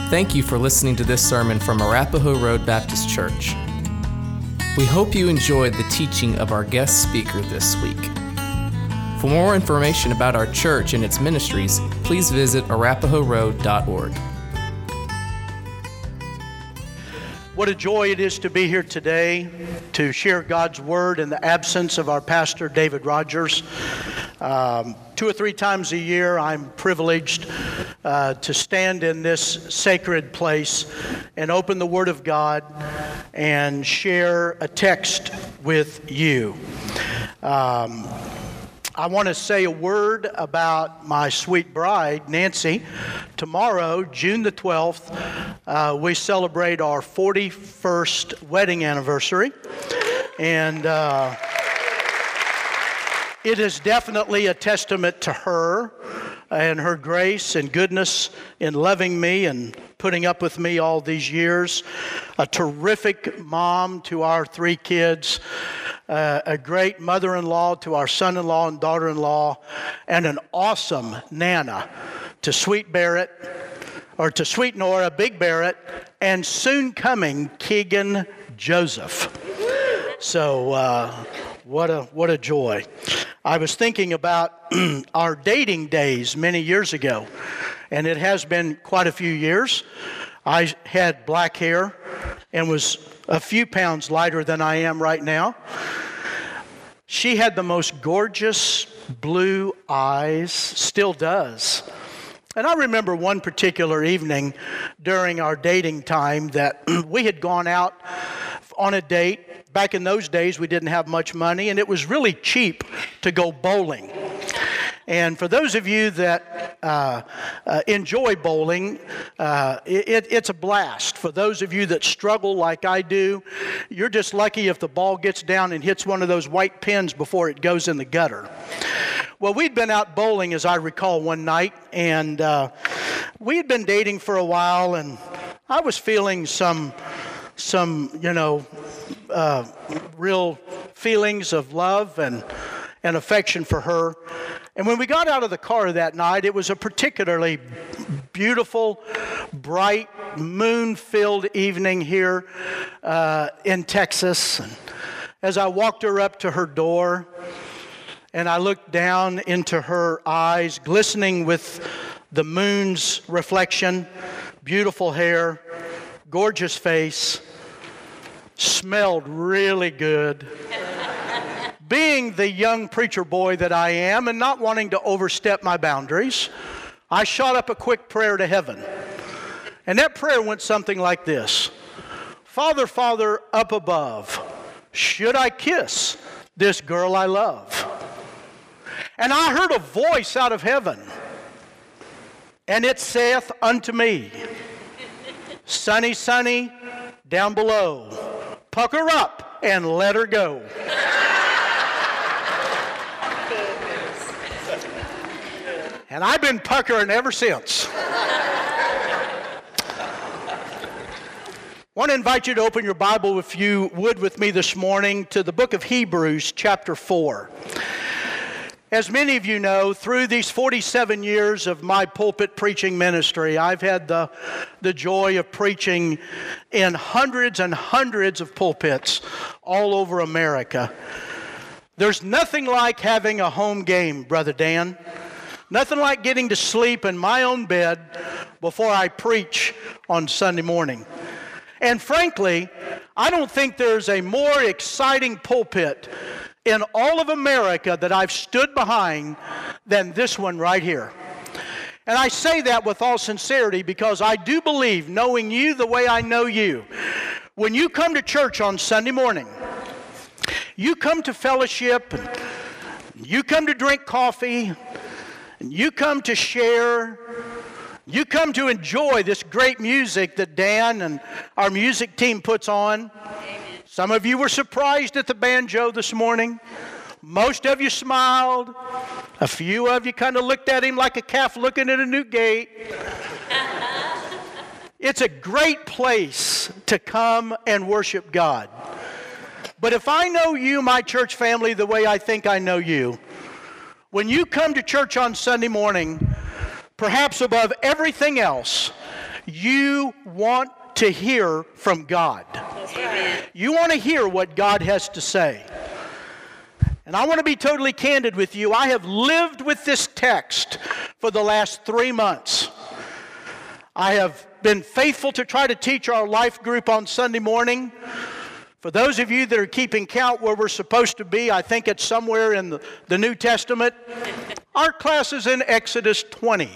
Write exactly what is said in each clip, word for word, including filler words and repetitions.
Thank you for listening to this sermon from Arapahoe Road Baptist Church. We hope you enjoyed the teaching of our guest speaker this week. For more information about our church and its ministries, please visit arapahoe road dot org. What a joy it is to be here today to share God's Word in the absence of our pastor, David Rogers. Um, two or three times a year, I'm privileged uh, to stand in this sacred place and open the Word of God and share a text with you. Um, I want to say a word about my sweet bride, Nancy. Tomorrow, June the twelfth, uh, we celebrate our forty-first wedding anniversary. And uh, it is definitely a testament to her and her grace and goodness in loving me and putting up with me all these years. A terrific mom to our three kids. Uh, a great mother-in-law to our son-in-law and daughter-in-law, and an awesome Nana to Sweet Barrett, or to Sweet Nora, Big Barrett, and soon-coming Keegan Joseph. So, uh, what a what a joy. I was thinking about our dating days many years ago, and it has been quite a few years. I had black hair and was a few pounds lighter than I am right now. She had the most gorgeous blue eyes, still does. And I remember one particular evening during our dating time that we had gone out on a date. Back in those days, we didn't have much money, and it was really cheap to go bowling. And for those of you that uh, uh, enjoy bowling, uh, it, it's a blast. For those of you that struggle like I do, you're just lucky if the ball gets down and hits one of those white pins before it goes in the gutter. Well, we'd been out bowling, as I recall, one night, and uh, we had been dating for a while, and I was feeling some, some, you know, uh, real feelings of love and, and affection for her. And when we got out of the car that night, it was a particularly beautiful, bright, moon-filled evening here uh, in Texas. And as I walked her up to her door, and I looked down into her eyes, glistening with the moon's reflection, beautiful hair, gorgeous face, smelled really good. Being the young preacher boy that I am and not wanting to overstep my boundaries, I shot up a quick prayer to heaven. And that prayer went something like this. Father, Father, up above, should I kiss this girl I love? And I heard a voice out of heaven, and it saith unto me, Sonny, Sonny, down below, pucker up and let her go. And I've been puckering ever since. I want to invite you to open your Bible, if you would, with me this morning to the book of Hebrews, chapter four. As many of you know, through these forty-seven years of my pulpit preaching ministry, I've had the, the joy of preaching in hundreds and hundreds of pulpits all over America. There's nothing like having a home game, Brother Dan. Nothing like getting to sleep in my own bed before I preach on Sunday morning. And frankly, I don't think there's a more exciting pulpit in all of America that I've stood behind than this one right here. And I say that with all sincerity because I do believe, knowing you the way I know you, when you come to church on Sunday morning, you come to fellowship, and you come to drink coffee, and you come to share, you come to enjoy this great music that Dan and our music team puts on. Amen. Some of you were surprised at the banjo this morning. Most of you smiled. A few of you kind of looked at him like a calf looking at a new gate. It's a great place to come and worship God. But if I know you, my church family, the way I think I know you, when you come to church on Sunday morning, perhaps above everything else, You want to hear from God. Amen. You want to hear what God has to say. And I want to be totally candid with you. I have lived with this text for the last three months. I have been faithful to try to teach our life group on Sunday morning. For those of you that are keeping count where we're supposed to be, I think it's somewhere in the, the New Testament. Our class is in Exodus twenty.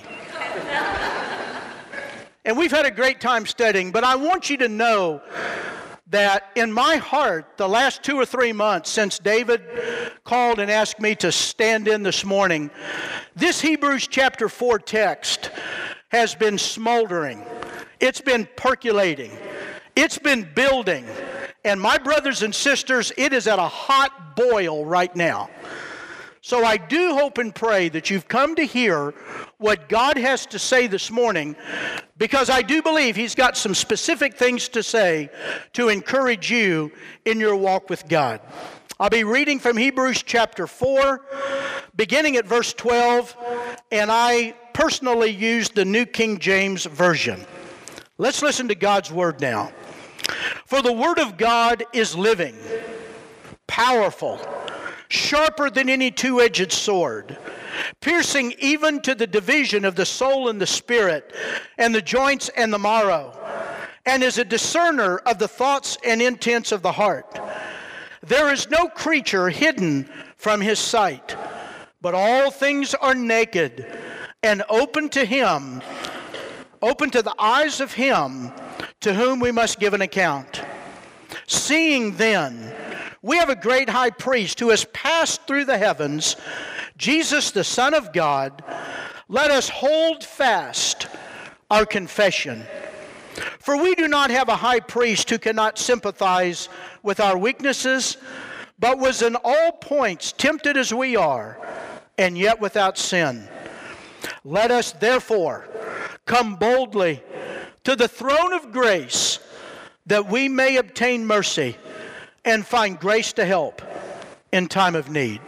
And we've had a great time studying, but I want you to know that in my heart, the last two or three months since David called and asked me to stand in this morning, this Hebrews chapter four text has been smoldering. It's been percolating. It's been building. And my brothers and sisters, it is at a hot boil right now. So I do hope and pray that you've come to hear what God has to say this morning, because I do believe He's got some specific things to say to encourage you in your walk with God. I'll be reading from Hebrews chapter four, beginning at verse twelve, and I personally used the New King James Version. Let's listen to God's word now. For the word of God is living, powerful, sharper than any two-edged sword, piercing even to the division of the soul and the spirit, and the joints and the marrow, and is a discerner of the thoughts and intents of the heart. There is no creature hidden from His sight, but all things are naked and open to Him, open to the eyes of Him to whom we must give an account. Seeing then, we have a great high priest who has passed through the heavens, Jesus the Son of God. Let us hold fast our confession. For we do not have a high priest who cannot sympathize with our weaknesses, but was in all points tempted as we are, and yet without sin. Let us therefore come boldly to the throne of grace, that we may obtain mercy and find grace to help in time of need.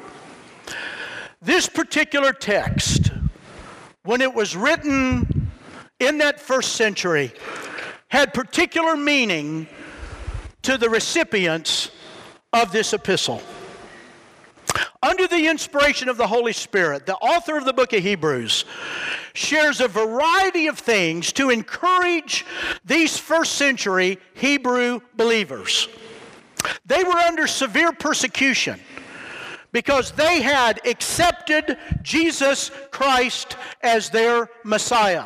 This particular text, when it was written in that first century, had particular meaning to the recipients of this epistle. Under the inspiration of the Holy Spirit, the author of the book of Hebrews shares a variety of things to encourage these first century Hebrew believers. They were under severe persecution because they had accepted Jesus Christ as their Messiah.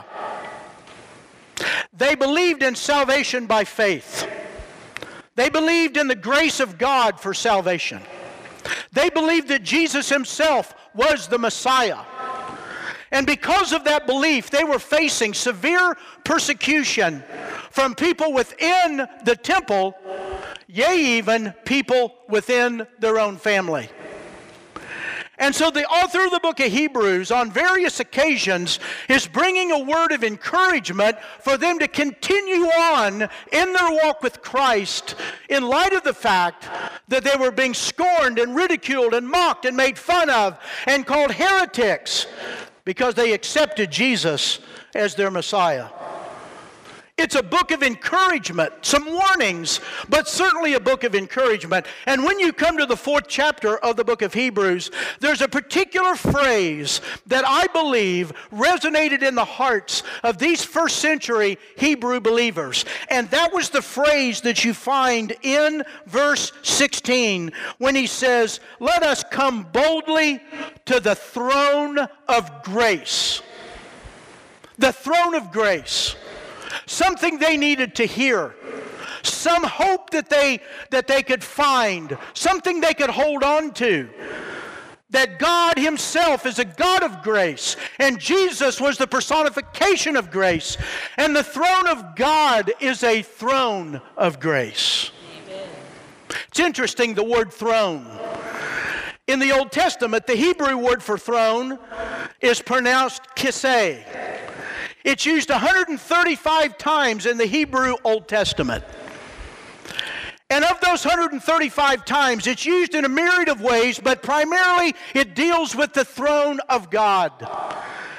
They believed in salvation by faith. They believed in the grace of God for salvation. They believed that Jesus Himself was the Messiah. And because of that belief, they were facing severe persecution from people within the temple, yea, even people within their own family. And so the author of the book of Hebrews on various occasions is bringing a word of encouragement for them to continue on in their walk with Christ in light of the fact that they were being scorned and ridiculed and mocked and made fun of and called heretics because they accepted Jesus as their Messiah. It's a book of encouragement, some warnings, but certainly a book of encouragement. And when you come to the fourth chapter of the book of Hebrews, there's a particular phrase that I believe resonated in the hearts of these first century Hebrew believers. And that was the phrase that you find in verse sixteen when he says, "Let us come boldly to the throne of grace." The throne of grace. Something they needed to hear, some hope that they that they could find, something they could hold on to. That God Himself is a God of grace, and Jesus was the personification of grace, and the throne of God is a throne of grace. Amen. It's interesting, the word throne. In the Old Testament, the Hebrew word for throne is pronounced kiseh. It's used one hundred thirty-five times in the Hebrew Old Testament. And of those one hundred thirty-five times, it's used in a myriad of ways, but primarily it deals with the throne of God.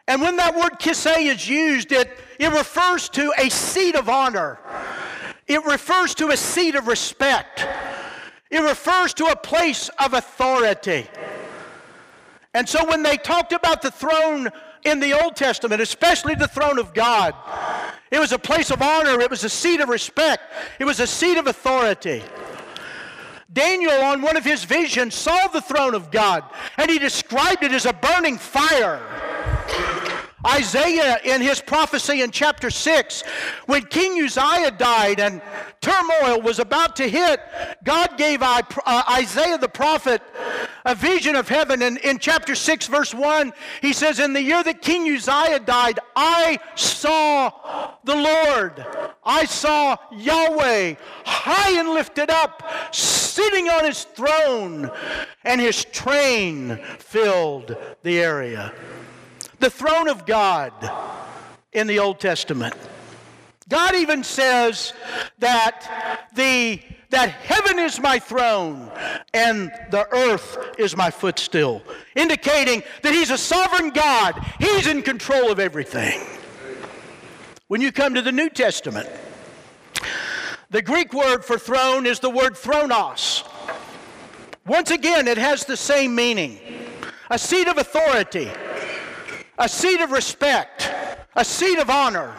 And when that word kisei is used, it, it refers to a seat of honor. It refers to a seat of respect. It refers to a place of authority. And so when they talked about the throne in the Old Testament, especially the throne of God, it was a place of honor. It was a seat of respect. It was a seat of authority. Daniel, on one of his visions, saw the throne of God, and he described it as a burning fire. Isaiah, in his prophecy in chapter six, when King Uzziah died and turmoil was about to hit, God gave Isaiah the prophet a vision of heaven. And in chapter six, verse one, he says, in the year that King Uzziah died, I saw the Lord. I saw Yahweh high and lifted up, sitting on his throne, and his train filled the area. The throne of God in the Old Testament. God even says that the that heaven is my throne and the earth is my footstool, indicating that he's a sovereign God. He's in control of everything. When you come to the New Testament, the Greek word for throne is the word thronos. Once again, it has the same meaning. A seat of authority, a seat of respect, a seat of honor.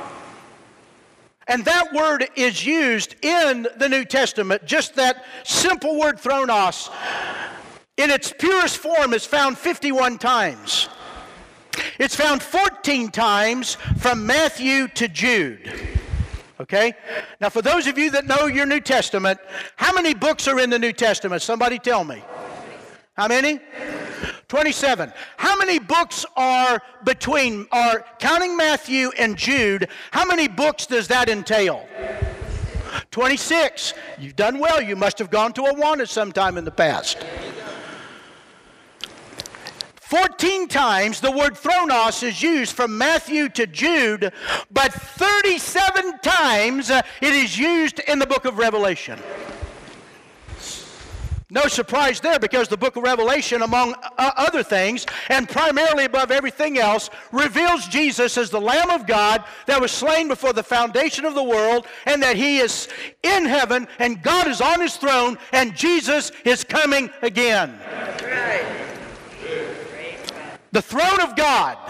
And that word is used in the New Testament, just that simple word thronos, in its purest form is found fifty-one times. It's found fourteen times from Matthew to Jude. Okay? Now for those of you that know your New Testament, how many books are in the New Testament? Somebody tell me. How many? twenty-seven. How many books are between, are counting Matthew and Jude, how many books does that entail? twenty-six. You've done well. You must have gone to Awana sometime in the past. fourteen times the word thronos is used from Matthew to Jude, but thirty-seven times uh, it is used in the book of Revelation. No surprise there, because the book of Revelation, among uh, other things, and primarily above everything else, reveals Jesus as the Lamb of God that was slain before the foundation of the world, and that he is in heaven, and God is on his throne, and Jesus is coming again. Right. The throne of God.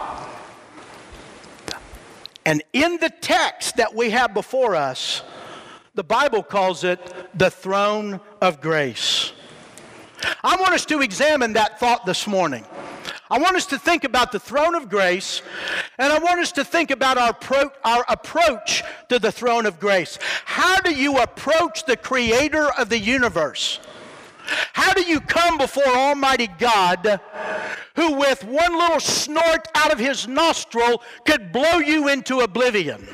And in the text that we have before us, the Bible calls it the throne of grace. I want us to examine that thought this morning. I want us to think about the throne of grace, and I want us to think about our, pro- our approach to the throne of grace. How do you approach the creator of the universe? How do you come before Almighty God, who with one little snort out of his nostril could blow you into oblivion?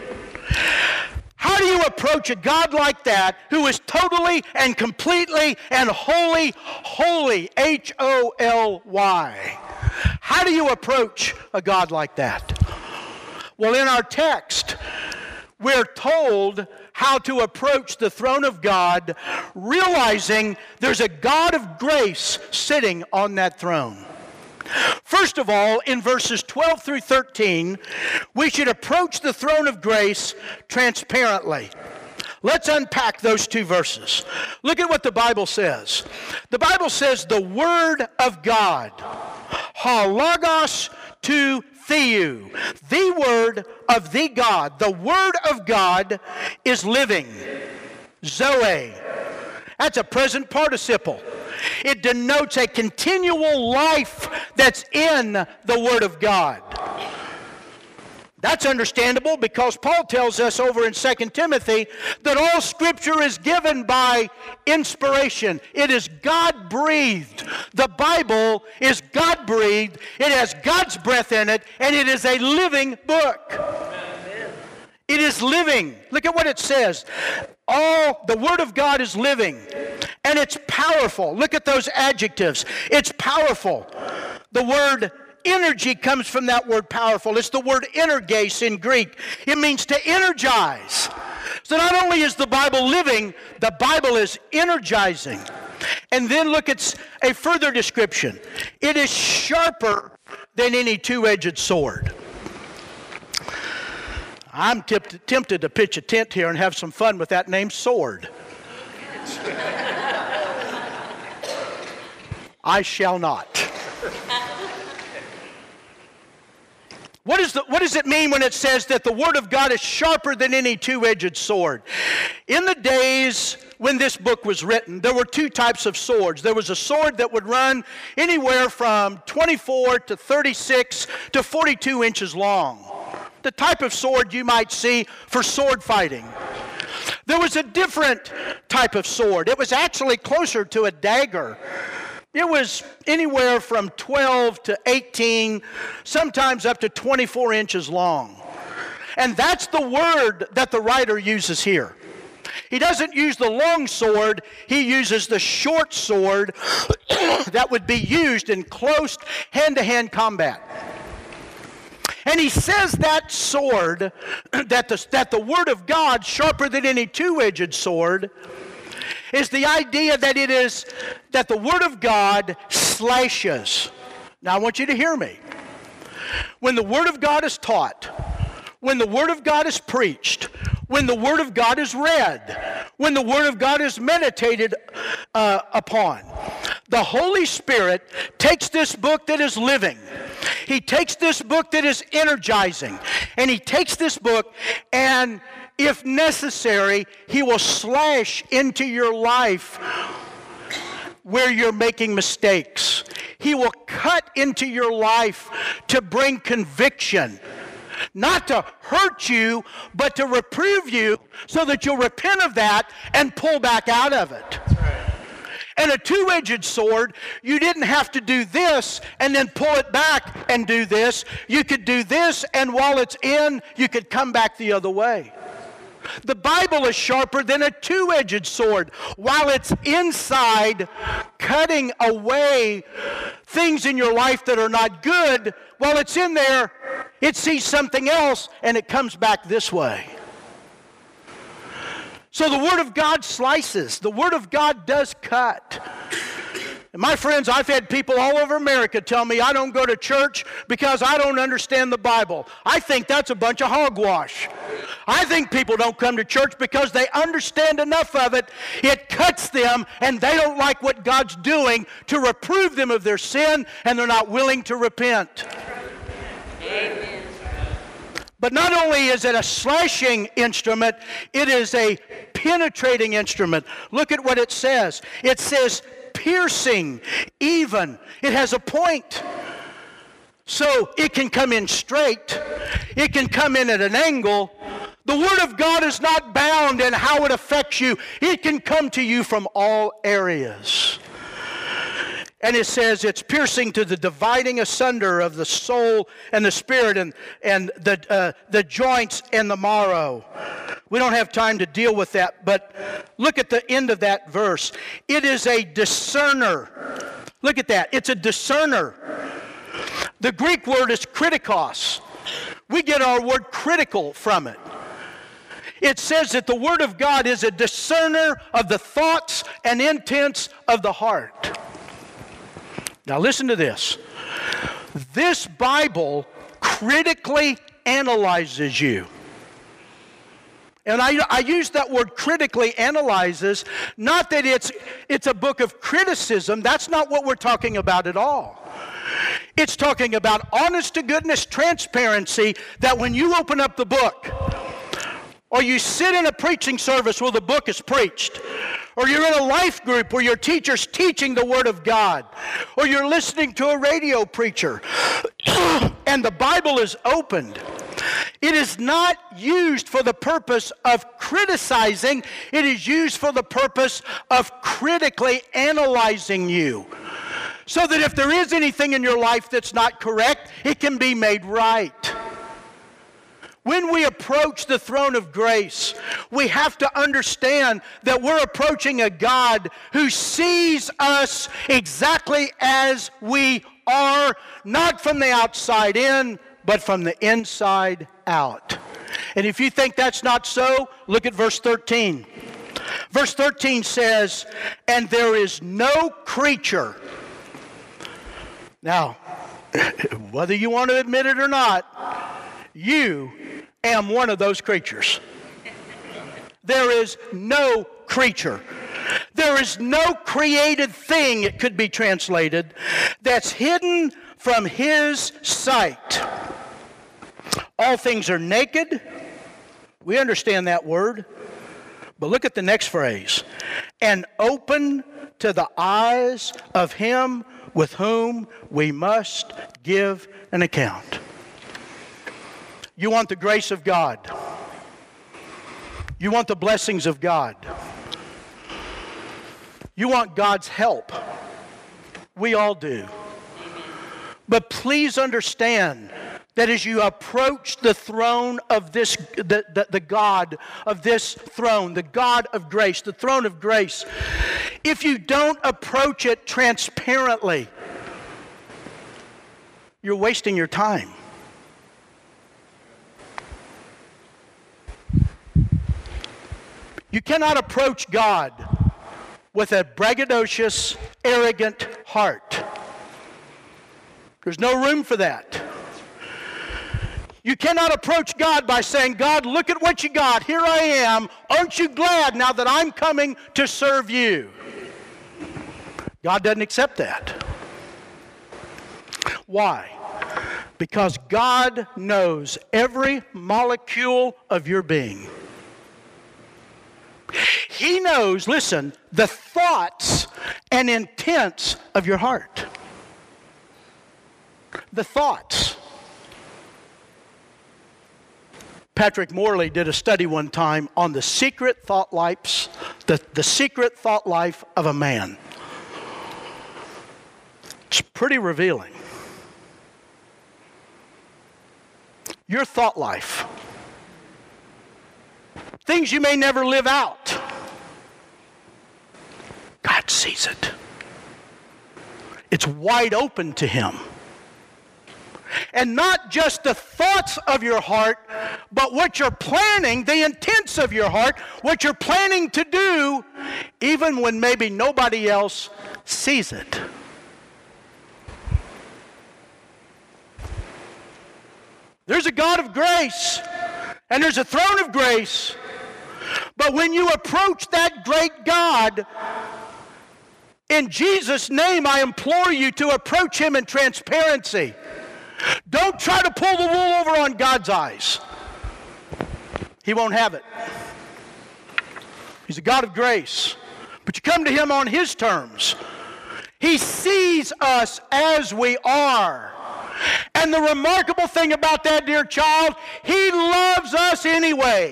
How do you approach a God like that, who is totally and completely and wholly, holy, H O L Y? How do you approach a God like that? Well, in our text, we're told how to approach the throne of God, realizing there's a God of grace sitting on that throne. First of all, in verses twelve through thirteen, we should approach the throne of grace transparently. Let's unpack those two verses. Look at what the Bible says. The Bible says the Word of God, halagos to theou, the Word of the God. The Word of God is living, zoe. That's a present participle. It denotes a continual life that's in the Word of God. That's understandable, because Paul tells us over in Second Timothy that all Scripture is given by inspiration. It is God-breathed. The Bible is God-breathed. It has God's breath in it, and it is a living book. Amen. It is living. Look at what it says. All the Word of God is living, and it's powerful. Look at those adjectives. It's powerful. The word energy comes from that word powerful. It's the word energes in Greek. It means to energize. So not only is the Bible living, the Bible is energizing. And then look at a further description. It is sharper than any two-edged sword. I'm tipped, tempted to pitch a tent here and have some fun with that name, sword. I shall not. What, is the, what does it mean when it says that the Word of God is sharper than any two-edged sword? In the days when this book was written, there were two types of swords. There was a sword that would run anywhere from twenty-four to thirty-six to forty-two inches long. The type of sword you might see for sword fighting. There was a different type of sword. It was actually closer to a dagger. It was anywhere from twelve to eighteen, sometimes up to twenty-four inches long. And that's the word that the writer uses here. He doesn't use the long sword, he uses the short sword that would be used in close hand-to-hand combat. And he says that sword, that the, that the Word of God, sharper than any two-edged sword, is the idea that it is, that the Word of God slashes. Now I want you to hear me. When the Word of God is taught, when the Word of God is preached, when the Word of God is read, when the Word of God is meditated uh, upon, the Holy Spirit takes this book that is living, He takes this book that is energizing, and He takes this book and, if necessary, He will slash into your life where you're making mistakes. He will cut into your life to bring conviction. Not to hurt you, but to reprove you so that you'll repent of that and pull back out of it. And a two-edged sword, you didn't have to do this and then pull it back and do this. You could do this, and while it's in, you could come back the other way. The Bible is sharper than a two-edged sword. While it's inside, cutting away things in your life that are not good, while it's in there, it sees something else, and it comes back this way. So the Word of God slices. The Word of God does cut. And my friends, I've had people all over America tell me I don't go to church because I don't understand the Bible. I think that's a bunch of hogwash. I think people don't come to church because they understand enough of it. It cuts them, and they don't like what God's doing to reprove them of their sin, and they're not willing to repent. Amen. But not only is it a slashing instrument, it is a penetrating instrument. Look at what it says. It says piercing, even. It has a point. So it can come in straight. It can come in at an angle. The Word of God is not bound in how it affects you. It can come to you from all areas. And it says it's piercing to the dividing asunder of the soul and the spirit and, and the, uh, the joints and the marrow. We don't have time to deal with that, but look at the end of that verse. It is a discerner. Look at that. It's a discerner. The Greek word is kritikos. We get our word critical from it. It says that the Word of God is a discerner of the thoughts and intents of the heart. Now listen to this. This Bible critically analyzes you. And I, I use that word critically analyzes, not that it's, it's a book of criticism. That's not what we're talking about at all. It's talking about honest to goodness transparency, that when you open up the book, or you sit in a preaching service where the book is preached, or you're in a life group where your teacher's teaching the Word of God, or you're listening to a radio preacher, and the Bible is opened, it is not used for the purpose of criticizing. It is used for the purpose of critically analyzing you, so that if there is anything in your life that's not correct, it can be made right. When we approach the throne of grace, we have to understand that we're approaching a God who sees us exactly as we are, not from the outside in, but from the inside out. And if you think that's not so, look at verse thirteen. Verse thirteen says, "And there is no creature." Now, whether you want to admit it or not, you am one of those creatures. There is no creature. There is no created thing, it could be translated, that's hidden from His sight. All things are naked. We understand that word. But look at the next phrase. And open to the eyes of Him with whom we must give an account. You want the grace of God. You want the blessings of God. You want God's help. We all do. But please understand that as you approach the throne of this, the, the, the God of this throne, the God of grace, the throne of grace, if you don't approach it transparently, you're wasting your time. You cannot approach God with a braggadocious, arrogant heart. There's no room for that. You cannot approach God by saying, God, look at what you got. Here I am. Aren't you glad now that I'm coming to serve you? God doesn't accept that. Why? Because God knows every molecule of your being. He knows, listen, the thoughts and intents of your heart. The thoughts. Patrick Morley did a study one time on the secret thought lives, the, the secret thought life of a man. It's pretty revealing. Your thought life. Things you may never live out. God sees it. It's wide open to Him. And not just the thoughts of your heart, but what you're planning, the intents of your heart, what you're planning to do, even when maybe nobody else sees it. There's a God of grace, and there's a throne of grace. But when you approach that great God, in Jesus' name, I implore you to approach Him in transparency. Don't try to pull the wool over on God's eyes. He won't have it. He's a God of grace. But you come to Him on His terms. He sees us as we are. And the remarkable thing about that, dear child, He loves us anyway.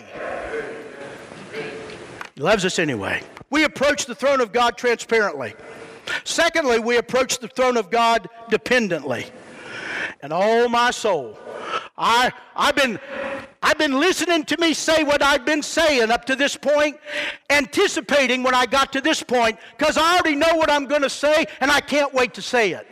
He loves us anyway. We approach the throne of God transparently. Secondly, we approach the throne of God dependently. And oh, my soul, I, I've been, I've been listening to me say what I've been saying up to this point, anticipating when I got to this point, because I already know what I'm going to say, and I can't wait to say it.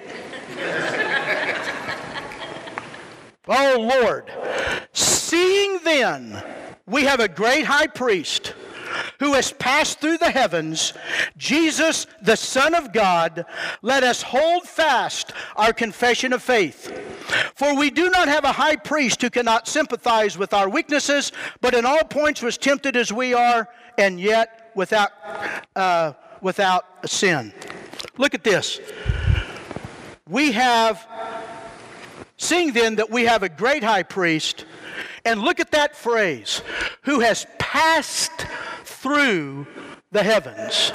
Oh, Lord. Seeing then, we have a great high priest who has passed through the heavens, Jesus, the Son of God, let us hold fast our confession of faith. For we do not have a high priest who cannot sympathize with our weaknesses, but in all points was tempted as we are, and yet without, uh, without sin. Look at this. We have, seeing then that we have a great high priest, and look at that phrase, who has passed through the heavens.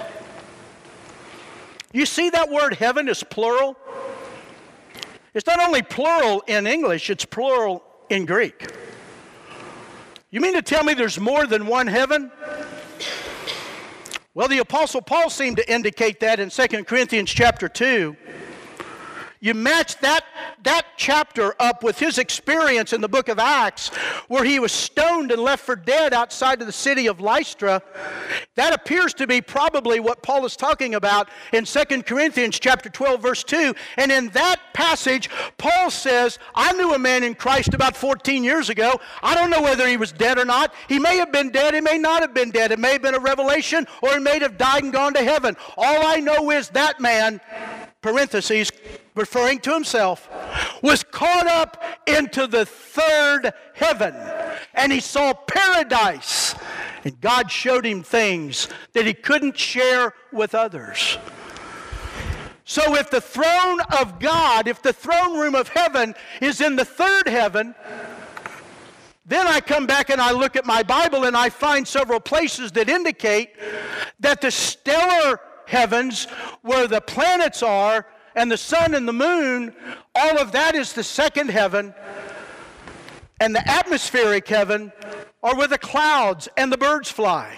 You see that word heaven is plural? It's not only plural in English, it's plural in Greek. You mean to tell me there's more than one heaven? Well, the Apostle Paul seemed to indicate that in Second Corinthians chapter two. You match that, that chapter up with his experience in the book of Acts, where he was stoned and left for dead outside of the city of Lystra. That appears to be probably what Paul is talking about in Second Corinthians chapter twelve, verse two. And in that passage, Paul says, I knew a man in Christ about fourteen years ago. I don't know whether he was dead or not. He may have been dead. He may not have been dead. It may have been a revelation, or he may have died and gone to heaven. All I know is that man, parentheses, referring to himself, was caught up into the third heaven, and he saw paradise. And God showed him things that he couldn't share with others. So if the throne of God, if the throne room of heaven is in the third heaven, then I come back and I look at my Bible and I find several places that indicate that the stellar heavens, where the planets are, and the sun and the moon, all of that is the second heaven. And the atmospheric heaven are where the clouds and the birds fly.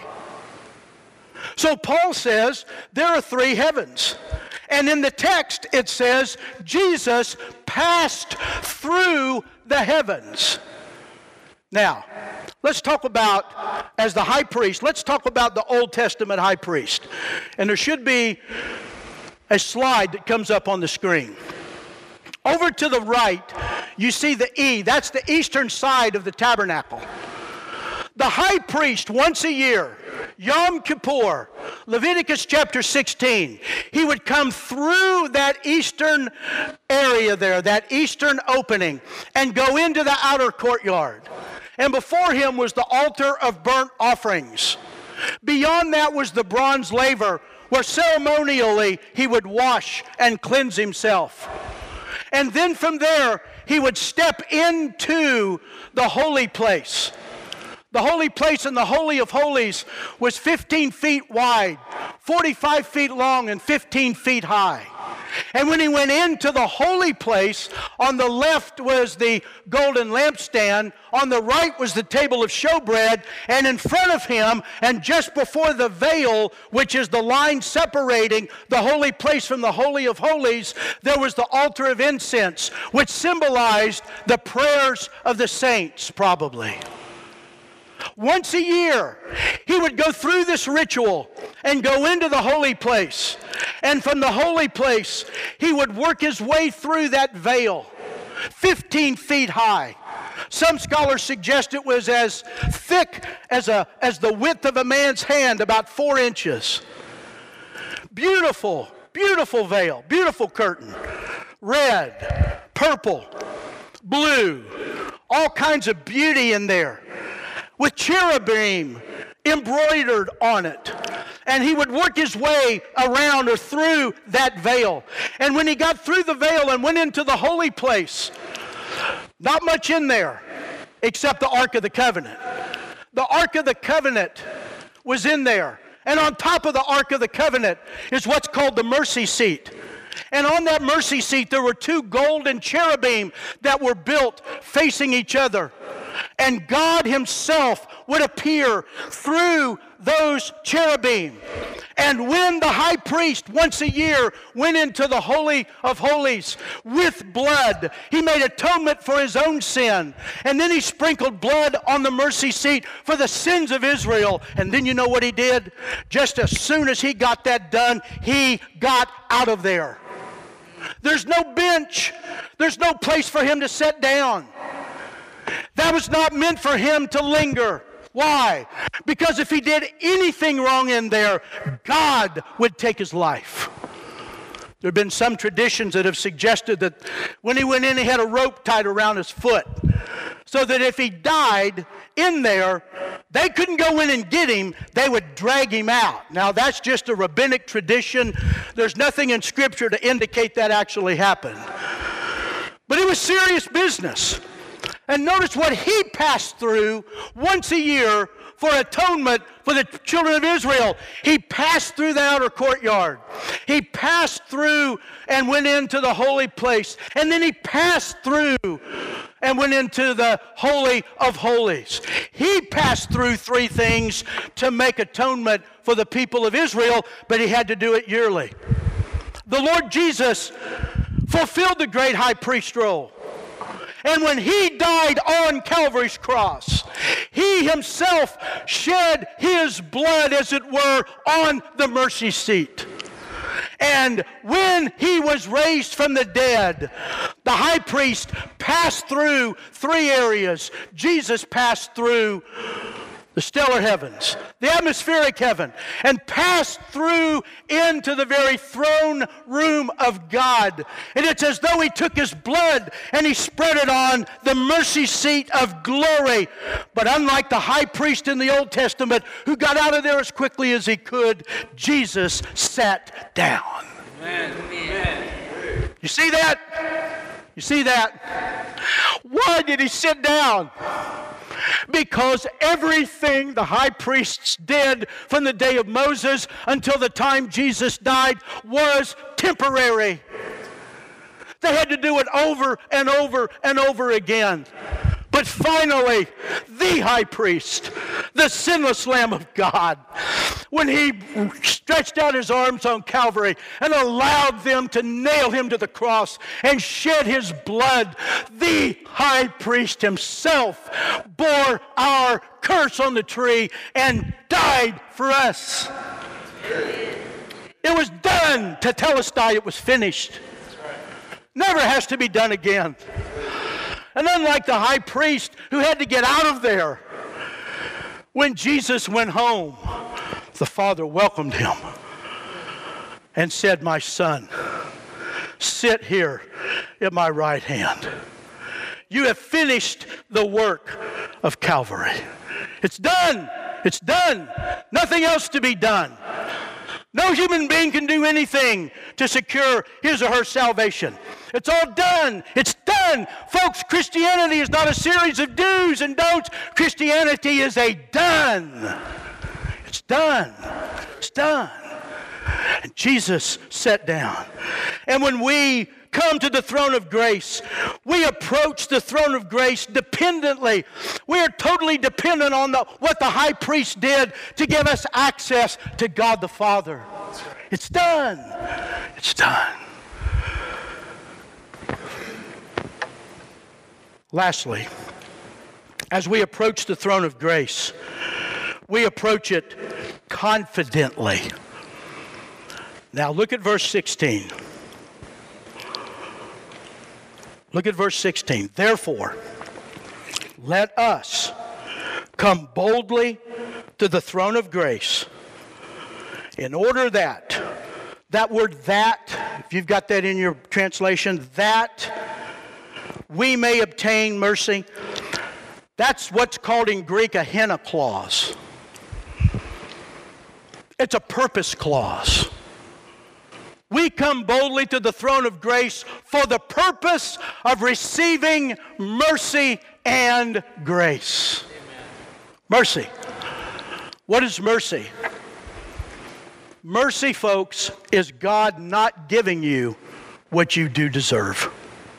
So Paul says there are three heavens. And in the text it says Jesus passed through the heavens. Now, let's talk about, as the high priest, let's talk about the Old Testament high priest. And there should be a slide that comes up on the screen. Over to the right, you see the E. That's the eastern side of the tabernacle. The high priest, once a year, Yom Kippur, Leviticus chapter sixteen, he would come through that eastern area there, that eastern opening, and go into the outer courtyard. And before him was the altar of burnt offerings. Beyond that was the bronze laver, where ceremonially he would wash and cleanse himself. And then from there, he would step into the holy place. The holy place in the Holy of Holies was fifteen feet wide, forty-five feet long, and fifteen feet high. And when he went into the holy place, on the left was the golden lampstand, on the right was the table of showbread, and in front of him, and just before the veil, which is the line separating the holy place from the Holy of Holies, there was the altar of incense, which symbolized the prayers of the saints, probably. Once a year, he would go through this ritual and go into the holy place. And from the holy place, he would work his way through that veil, fifteen feet high. Some scholars suggest it was as thick as, a, as the width of a man's hand, about four inches. Beautiful, beautiful veil, beautiful curtain. Red, purple, blue, all kinds of beauty in there, with cherubim embroidered on it. And he would work his way around or through that veil. And when he got through the veil and went into the holy place, not much in there except the Ark of the Covenant. The Ark of the Covenant was in there. And on top of the Ark of the Covenant is what's called the mercy seat. And on that mercy seat there were two golden cherubim that were built facing each other. And God himself would appear through those cherubim. And when the high priest once a year went into the Holy of Holies with blood, he made atonement for his own sin. And then he sprinkled blood on the mercy seat for the sins of Israel. And then you know what he did? Just as soon as he got that done, he got out of there. There's no bench. There's no place for him to sit down. That was not meant for him to linger. Why? Because if he did anything wrong in there, God would take his life. There have been some traditions that have suggested that when he went in, he had a rope tied around his foot, so that if he died in there, they couldn't go in and get him, they would drag him out. Now, that's just a rabbinic tradition. There's nothing in Scripture to indicate that actually happened. But it was serious business. And notice what he passed through once a year for atonement for the children of Israel. He passed through the outer courtyard. He passed through and went into the holy place. And then he passed through and went into the Holy of Holies. He passed through three things to make atonement for the people of Israel, but he had to do it yearly. The Lord Jesus fulfilled the great high priest role. And when he died on Calvary's cross, he himself shed his blood, as it were, on the mercy seat. And when he was raised from the dead, the high priest passed through three areas. Jesus passed through the stellar heavens, the atmospheric heaven, and passed through into the very throne room of God. And it's as though he took his blood and he spread it on the mercy seat of glory. But unlike the high priest in the Old Testament who got out of there as quickly as he could, Jesus sat down. Amen. Amen. You see that? You see that? Why did he sit down? Because everything the high priests did from the day of Moses until the time Jesus died was temporary. They had to do it over and over and over again. But finally, the high priest, the sinless Lamb of God, when he stretched out his arms on Calvary and allowed them to nail him to the cross and shed his blood, the high priest himself bore our curse on the tree and died for us. It was done. Tetelestai, it was finished. Never has to be done again. And unlike the high priest who had to get out of there, when Jesus went home, the Father welcomed him and said, "My son, sit here at my right hand. You have finished the work of Calvary. It's done. It's done. Nothing else to be done. No human being can do anything to secure his or her salvation. It's all done. It's done. Folks, Christianity is not a series of do's and don'ts. Christianity is a done. It's done. It's done. And Jesus sat down. And when we come to the throne of grace, we approach the throne of grace dependently. We are totally dependent on the, what the high priest did to give us access to God the Father. It's done. It's done. Lastly, as we approach the throne of grace, we approach it confidently. Now look at verse sixteen. Look at verse sixteen. Therefore, let us come boldly to the throne of grace in order that, that word that, if you've got that in your translation, that we may obtain mercy. That's what's called in Greek a hina clause. It's a purpose clause. We come boldly to the throne of grace for the purpose of receiving mercy and grace. Amen. Mercy. What is mercy? Mercy, folks, is God not giving you what you do deserve.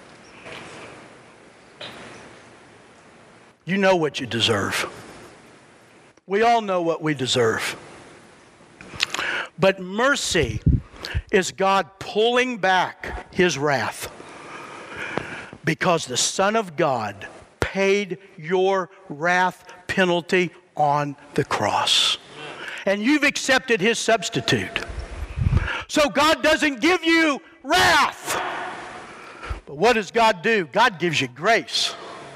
You know what you deserve. We all know what we deserve. But mercy is God pulling back his wrath because the Son of God paid your wrath penalty on the cross. And you've accepted his substitute. So God doesn't give you wrath. But what does God do? God gives you grace.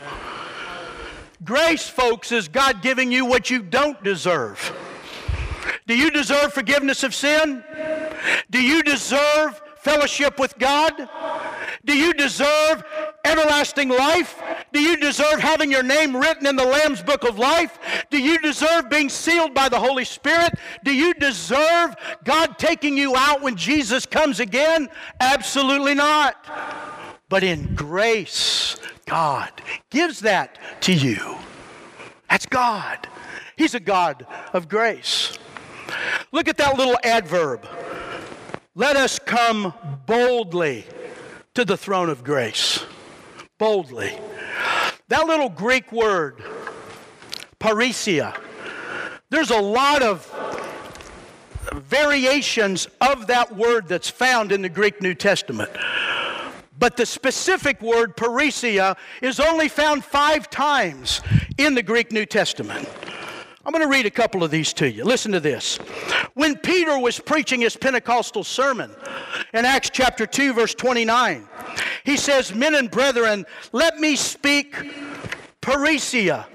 Grace, folks, is God giving you what you don't deserve. Do you deserve forgiveness of sin? Do you deserve fellowship with God? Do you deserve everlasting life? Do you deserve having your name written in the Lamb's Book of Life? Do you deserve being sealed by the Holy Spirit? Do you deserve God taking you out when Jesus comes again? Absolutely not. But in grace, God gives that to you. That's God. He's a God of grace. Look at that little adverb. Let us come boldly to the throne of grace. Boldly. That little Greek word, parrhesia, there's a lot of variations of that word that's found in the Greek New Testament. But the specific word, parrhesia, is only found five times in the Greek New Testament. I'm going to read a couple of these to you. Listen to this. When Peter was preaching his Pentecostal sermon in Acts chapter two, verse twenty-nine, he says, "Men and brethren, let me speak parrhesia."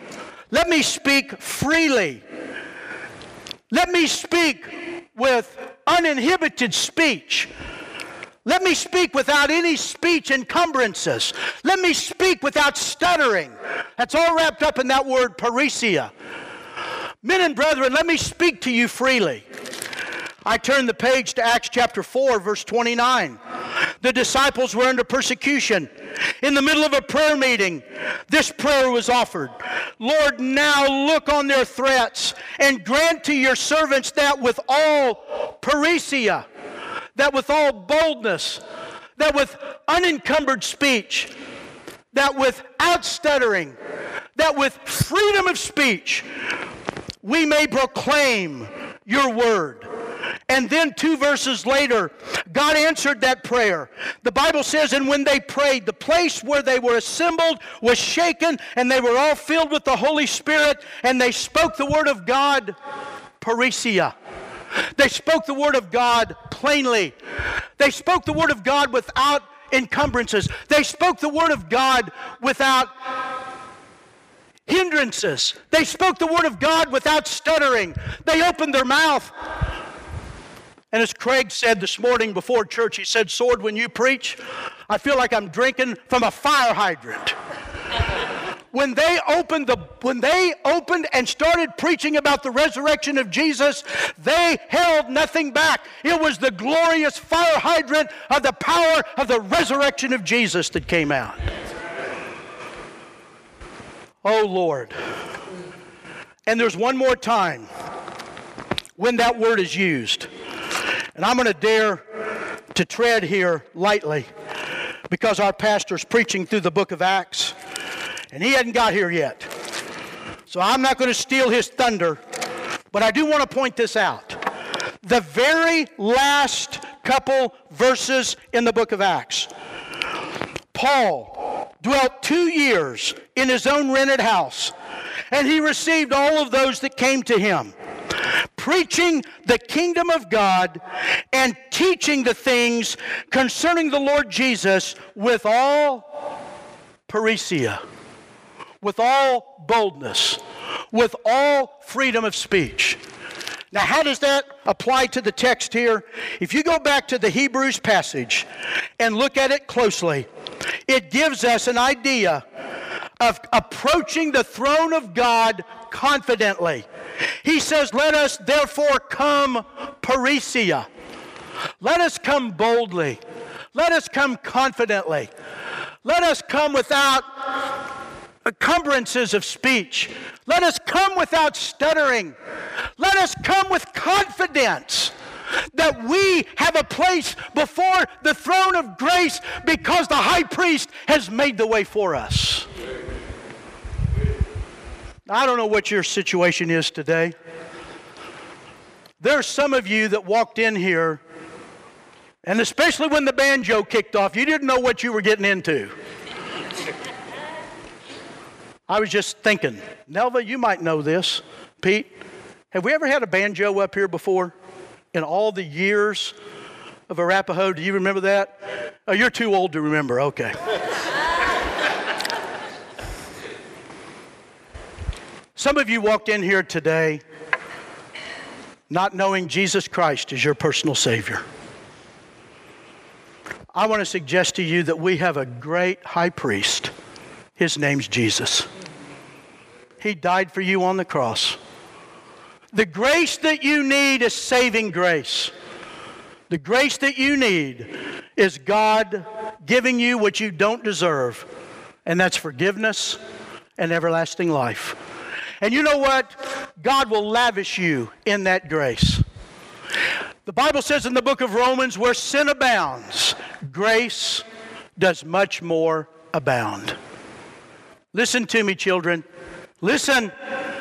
Let me speak freely. Let me speak with uninhibited speech. Let me speak without any speech encumbrances. Let me speak without stuttering. That's all wrapped up in that word parrhesia. Men and brethren, let me speak to you freely. I turn the page to Acts chapter four, verse twenty-nine. The disciples were under persecution. In the middle of a prayer meeting, this prayer was offered. Lord, now look on their threats and grant to your servants that with all parrhesia, that with all boldness, that with unencumbered speech, that without stuttering, that with freedom of speech, we may proclaim your word. And then two verses later, God answered that prayer. The Bible says, and when they prayed, the place where they were assembled was shaken, and they were all filled with the Holy Spirit, and they spoke the word of God, parrhesia. They spoke the word of God plainly. They spoke the word of God without encumbrances. They spoke the word of God without hindrances. They spoke the word of God without stuttering. They opened their mouth. And as Craig said this morning before church, he said, Sword, when you preach, I feel like I'm drinking from a fire hydrant. When they opened the when they opened and started preaching about the resurrection of Jesus, they held nothing back. It was the glorious fire hydrant of the power of the resurrection of Jesus that came out. Oh Lord. And there's one more time when that word is used. And I'm going to dare to tread here lightly because our pastor's preaching through the book of Acts and he hadn't got here yet. So I'm not going to steal his thunder, but I do want to point this out. The very last couple verses in the book of Acts, Paul dwelt two years in his own rented house, and he received all of those that came to him, preaching the kingdom of God and teaching the things concerning the Lord Jesus with all parrhesia, with all boldness, with all freedom of speech. Now, how does that apply to the text here? If you go back to the Hebrews passage and look at it closely, it gives us an idea of approaching the throne of God confidently. He says, let us therefore come parrhesia. Let us come boldly. Let us come confidently. Let us come without encumbrances of speech. Let us come without stuttering. Let us come with confidence that we have a place before the throne of grace because the high priest has made the way for us. I don't know what your situation is today. There are some of you that walked in here, and especially when the banjo kicked off, you didn't know what you were getting into. I was just thinking, Nelva, you might know this. Pete, have we ever had a banjo up here before? In all the years of Arapahoe, do you remember that? Oh, you're too old to remember, okay. Some of you walked in here today not knowing Jesus Christ is your personal Savior. I want to suggest to you that we have a great high priest. His name's Jesus. He died for you on the cross. The grace that you need is saving grace. The grace that you need is God giving you what you don't deserve, and that's forgiveness and everlasting life. And you know what? God will lavish you in that grace. The Bible says in the book of Romans, where sin abounds, grace does much more abound. Listen to me, children. Listen.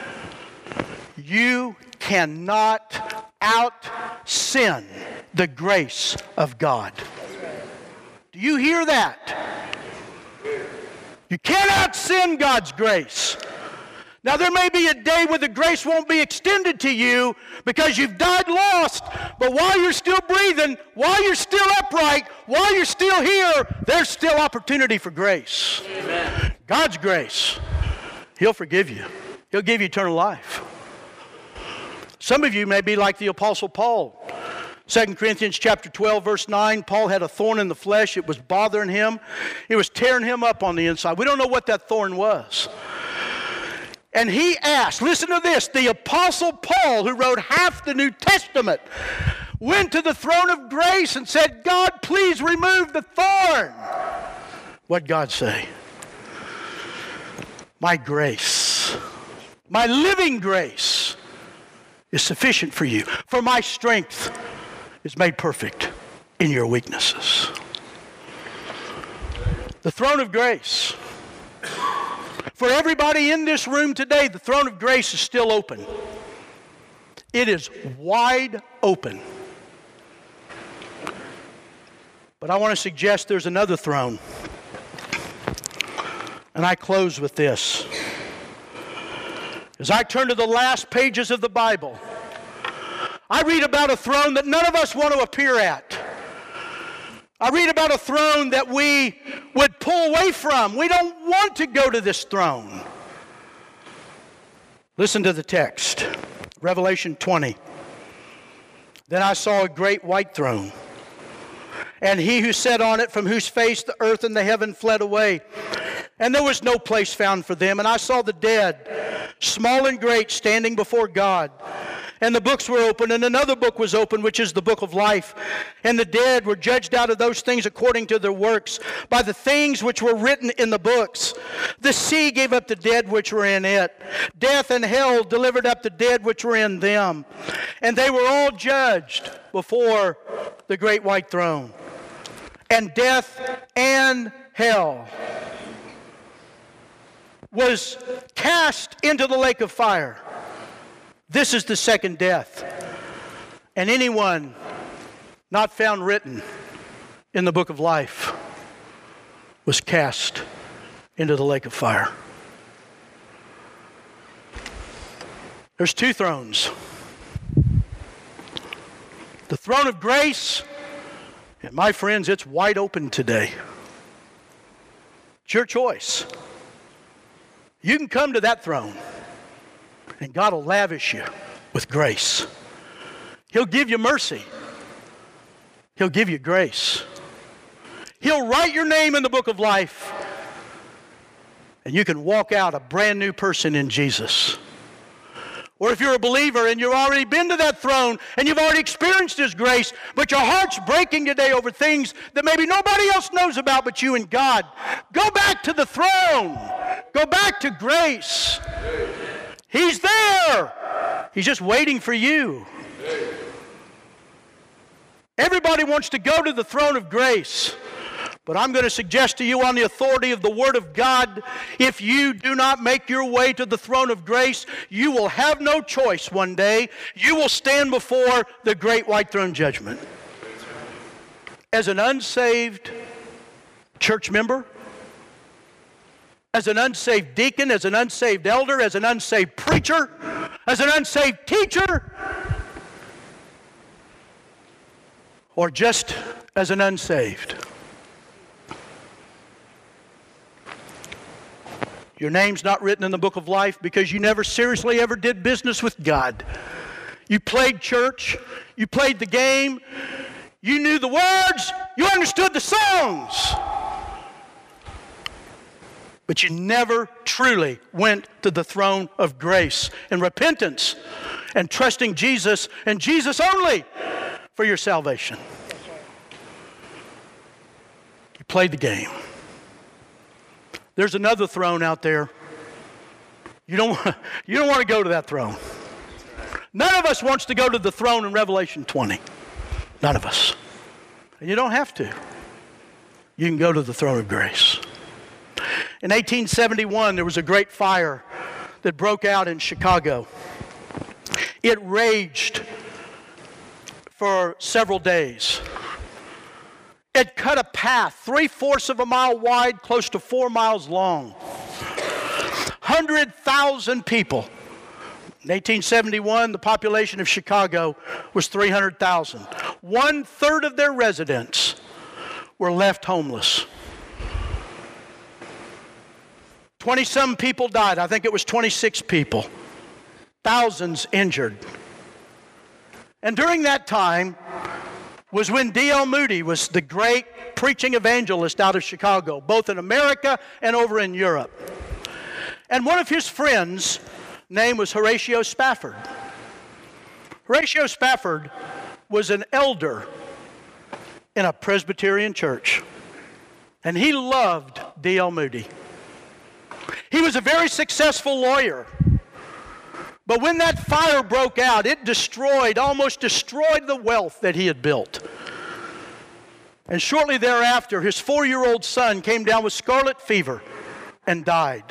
You cannot out-sin the grace of God. Do you hear that? You can't out-sin God's grace. Now, there may be a day where the grace won't be extended to you because you've died lost, but while you're still breathing, while you're still upright, while you're still here, there's still opportunity for grace. Amen. God's grace. He'll forgive you. He'll give you eternal life. Some of you may be like the Apostle Paul. Second Corinthians chapter twelve, verse nine, Paul had a thorn in the flesh. It was bothering him. It was tearing him up on the inside. We don't know what that thorn was. And he asked, listen to this, the Apostle Paul, who wrote half the New Testament, went to the throne of grace and said, God, please remove the thorn. What'd God say? My grace, my living grace is sufficient for you, for my strength is made perfect in your weaknesses. The throne of grace. For everybody in this room today, the throne of grace is still open. It is wide open. But I want to suggest there's another throne. And I close with this. As I turn to the last pages of the Bible, I read about a throne that none of us want to appear at. I read about a throne that we would pull away from. We don't want to go to this throne. Listen to the text. Revelation twenty. Then I saw a great white throne, and he who sat on it, from whose face the earth and the heaven fled away, and there was no place found for them. And I saw the dead, small and great, standing before God. And the books were opened, and another book was opened, which is the book of life. And the dead were judged out of those things according to their works, by the things which were written in the books. The sea gave up the dead which were in it. Death and hell delivered up the dead which were in them. And they were all judged before the great white throne. And death and hell was cast into the lake of fire. This is the second death. And anyone not found written in the book of life was cast into the lake of fire. There's two thrones. The throne of grace, and my friends, it's wide open today. It's your choice. You can come to that throne, and God will lavish you with grace. He'll give you mercy. He'll give you grace. He'll write your name in the book of life, and you can walk out a brand new person in Jesus. Or if you're a believer and you've already been to that throne and you've already experienced His grace, but your heart's breaking today over things that maybe nobody else knows about but you and God, go back to the throne. Go back to grace. He's there. He's just waiting for you. Everybody wants to go to the throne of grace. But I'm going to suggest to you on the authority of the Word of God, if you do not make your way to the throne of grace, you will have no choice one day. You will stand before the great white throne judgment. As an unsaved church member, as an unsaved deacon, as an unsaved elder, as an unsaved preacher, as an unsaved teacher, or just as an unsaved. Your name's not written in the book of life because you never seriously ever did business with God. You played church, you played the game, you knew the words, you understood the songs. But you never truly went to the throne of grace and repentance and trusting Jesus and Jesus only for your salvation. You played the game. There's another throne out there. You don't, you don't want to go to that throne. None of us wants to go to the throne in Revelation twenty. None of us. And you don't have to. You can go to the throne of grace. In eighteen seventy-one, there was a great fire that broke out in Chicago. It raged for several days. It cut a path three-fourths of a mile wide, close to four miles long. one hundred thousand people. In eighteen seventy-one, the population of Chicago was three hundred thousand. One-third of their residents were left homeless. twenty-some people died. I think it was twenty-six people. Thousands injured. And during that time was when D L Moody was the great preaching evangelist out of Chicago, both in America and over in Europe. And one of his friends' name was Horatio Spafford. Horatio Spafford was an elder in a Presbyterian church, and he loved D L Moody. He was a very successful lawyer, but when that fire broke out, it destroyed, almost destroyed the wealth that he had built. And shortly thereafter, his four-year-old son came down with scarlet fever and died.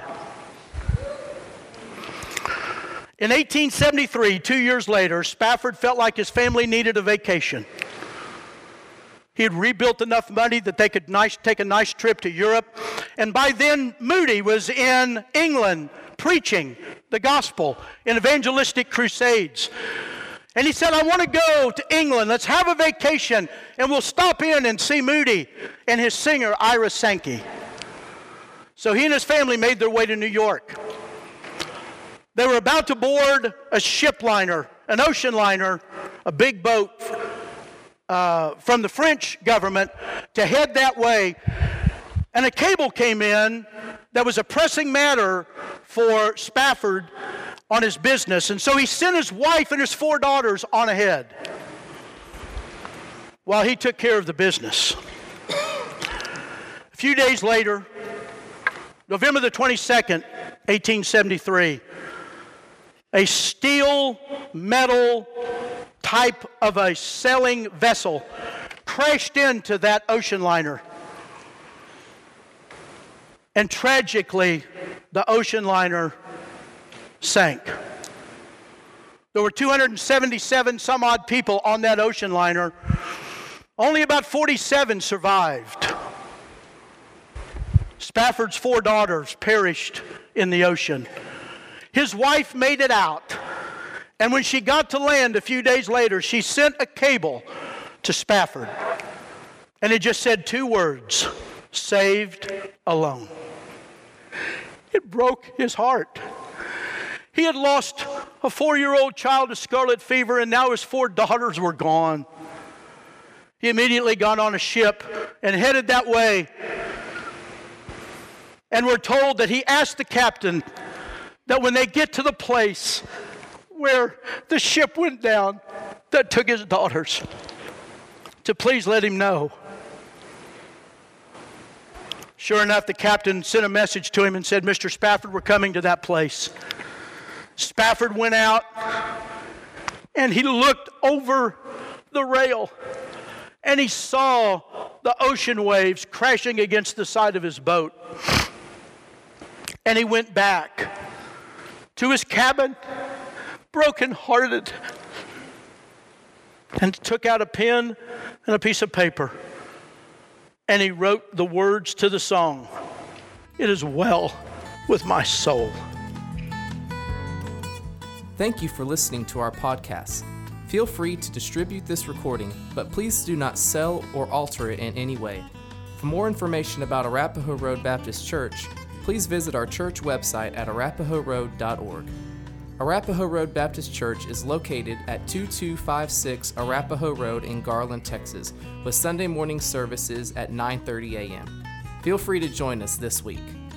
In eighteen seventy-three, two years later, Spafford felt like his family needed a vacation. He had rebuilt enough money that they could nice, take a nice trip to Europe. And by then, Moody was in England preaching the gospel in evangelistic crusades. And he said, I want to go to England. Let's have a vacation, and we'll stop in and see Moody and his singer, Ira Sankey. So he and his family made their way to New York. They were about to board a ship liner, an ocean liner, a big boat uh, from the French government to head that way. And a cable came in that was a pressing matter for Spafford on his business. And so he sent his wife and his four daughters on ahead while he took care of the business. A few days later, November the twenty-second, eighteen seventy-three, a steel metal type of a sailing vessel crashed into that ocean liner. And tragically, the ocean liner sank. There were two hundred seventy-seven some odd people on that ocean liner. Only about forty-seven survived. Spafford's four daughters perished in the ocean. His wife made it out, and when she got to land a few days later, she sent a cable to Spafford, and it just said two words, saved alone. It broke his heart. He had lost a four-year-old child to scarlet fever, and now his four daughters were gone. He immediately got on a ship and headed that way, and we're told that he asked the captain that when they get to the place where the ship went down that took his daughters, to please let him know. Sure enough, the captain sent a message to him and said, Mister Spafford, we're coming to that place. Spafford went out, and he looked over the rail, and he saw the ocean waves crashing against the side of his boat. And he went back to his cabin, brokenhearted, and took out a pen and a piece of paper, and he wrote the words to the song, "It is well with my soul." Thank you for listening to our podcast. Feel free to distribute this recording, but please do not sell or alter it in any way. For more information about Arapahoe Road Baptist Church, please visit our church website at arapahoe road dot org. Arapahoe Road Baptist Church is located at two two five six Arapahoe Road in Garland, Texas, with Sunday morning services at nine thirty a.m. Feel free to join us this week.